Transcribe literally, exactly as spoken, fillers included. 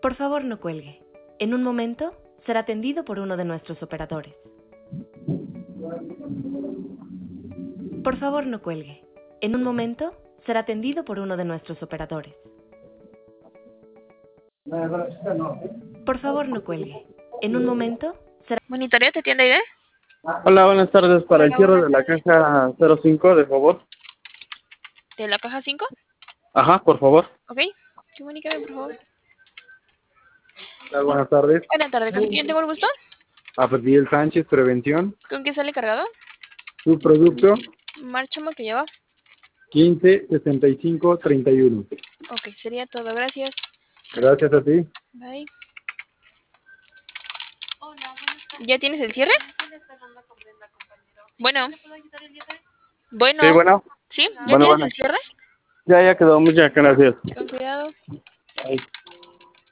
Por favor, no cuelgue. En un momento será atendido por uno de nuestros operadores. Por favor, no cuelgue. En un momento será atendido por uno de nuestros operadores. Por favor, no cuelgue. En un momento será... Monitorea, ¿te tienda I D? Hola, buenas tardes. Para el Hola, cierre de buenas la tardes. caja cero cinco, de favor. ¿De la caja cinco? Ajá, por favor. Ok. Comunícame, por favor. Hola, buenas tardes. Buenas tardes, ¿con quién tengo el gusto? Abdiel Sánchez, Prevención. ¿Con qué sale cargado? Su producto Márchame que lleva. quince sesenta y cinco treinta y uno. Ok, sería todo, gracias. Gracias a ti. Bye. ¿Ya tienes el cierre? Bueno. Bueno. Sí, bueno. ¿Sí? ¿Ya Bueno, tienes bueno. el cierre? Ya, ya quedó. Muchas gracias. Con cuidado. Bye.